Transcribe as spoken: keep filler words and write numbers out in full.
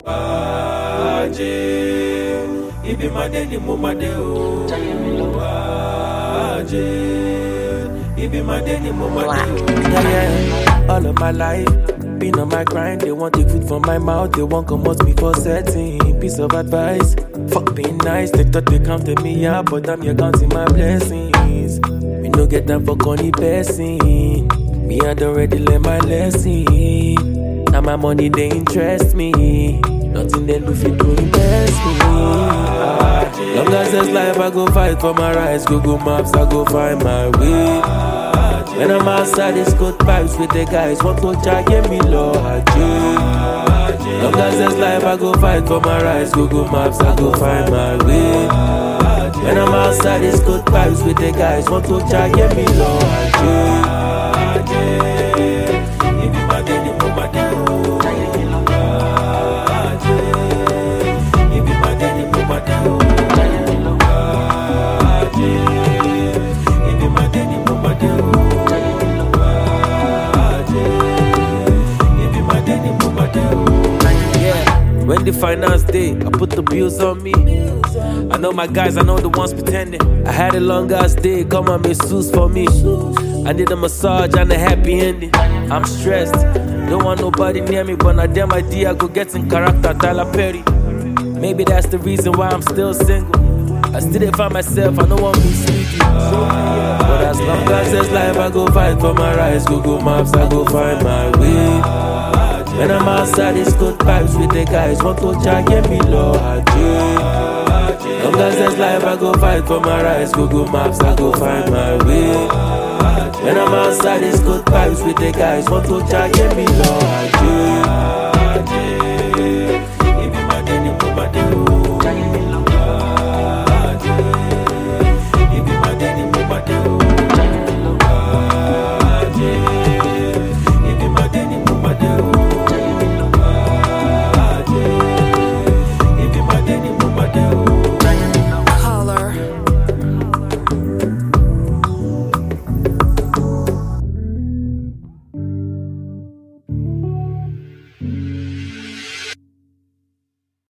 Aje, ibi made ni mo made o. Aje, ibi made ni mo made o. Yeah, yeah. All of my life, been on my grind. They want take food from my mouth. They want come out me for setting. Piece of advice, fuck being nice. They thought they counted me out, but I'm here counting my blessings. We no get time for corny person. Me had already learned my lesson. Now my money they interest me. Nothing they do fit to impress me. Ah, long as there's life, I go fight for my rights. Google Maps, I go find my way. When I'm outside, it's good vibes with the guys. Want to try get me low, long as there's life, I go fight for my rights. Google Maps, I go find my way. When I'm outside, it's good vibes with the guys. Want to try get me low, if you my daddy, move my daddy. If you my daddy, move my daddy. If you my daddy, move my daddy. When the finance day, I put the bills on me. I know my guys, I know the ones pretending. I had a long ass day, come on, masseuse for me. I need a massage and a happy ending. I'm stressed, don't want nobody near me, but now damn idea I go get in character, Tyler Perry. Maybe that's the reason why I'm still single. I still didn't find myself, I don't want to be sneaky. But as long as there's life, I go fight for my rights. Google Maps, I go find my way. When I'm outside, it's good vibes with the guys. Want to try get me low, long as there's life, I go fight for my rights. Google Maps, I go find my way. When I'm outside, it's good vibes with the guys. Want to try get me low,